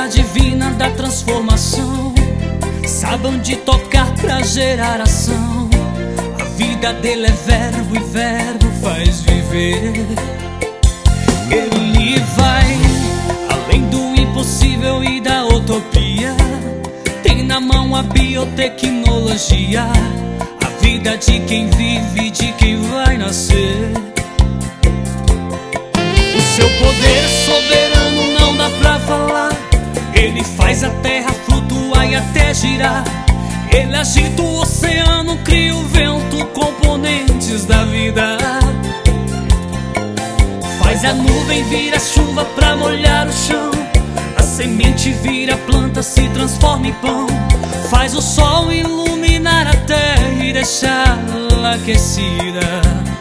música divina da transformação. Sabe onde tocar pra gerar ação. A vida dele é verbo e verbo faz viver. Ele vai além do impossível e da utopia. Tem na mão a biotecnologia, a vida de quem vive, de quem vai nascer. O seu poder soberano não dá pra falar. Ele faz a terra flutuar e até girar. Ele agita o oceano, cria o vento, componentes da vida. Faz a nuvem virar chuva pra molhar o chão. A semente vira planta, se transforma em pão. Faz o sol iluminar a terra e deixá-la aquecida.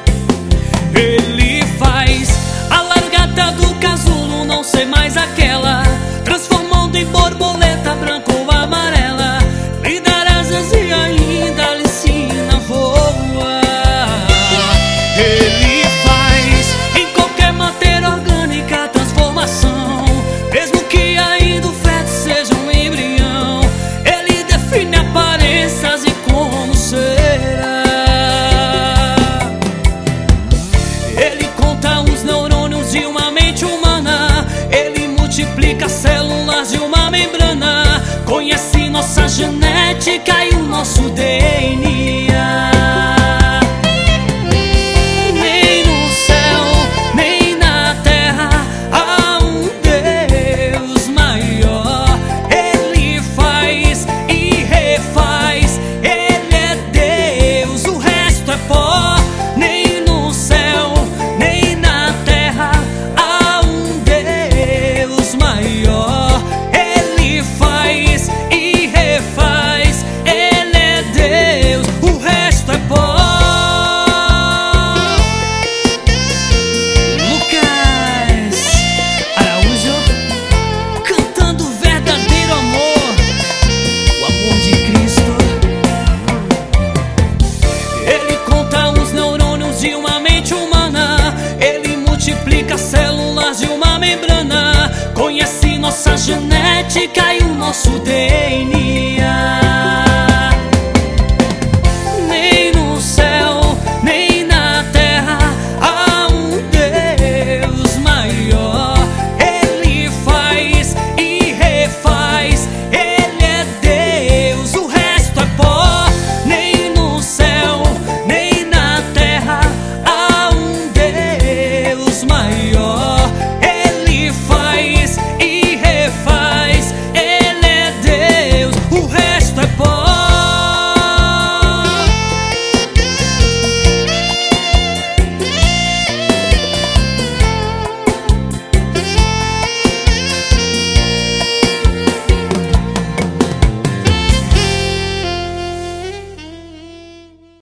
Ele faz a largata do casulo não ser mais aquela, transformando em borboleta branca ou amarela. Lhe dar asas e ainda lhe ensina a voar. Ele faz em qualquer matéria orgânica a transformação, mesmo que ainda o feto seja um embrião. Ele define aparências e como será. Ele conta os neurônios de uma mente humana. Ele multiplica células de uma membrana. Conhece nossa genética e o nosso DNA. Nem no céu, nem na terra há um Deus maior. Ele faz e refaz. Ele é Deus, o resto é pó. Nem no céu, nem na terra há um Deus maior. Ele faz e refaz. Ele é Deus, o resto é pó. Lucas Araújo cantando verdadeiro amor, o amor de Cristo. Ele conta os neurônios de uma mente humana. Ele multiplica células de uma membrana. Conhece nossa genética e o nosso DNA. Nem no céu, nem na terra há um Deus maior. Ele faz e refaz. Ele é Deus, o resto é pó. Nem no céu, nem na terra há um Deus maior. Ele faz e refaz. Ele é Deus, o resto é pó.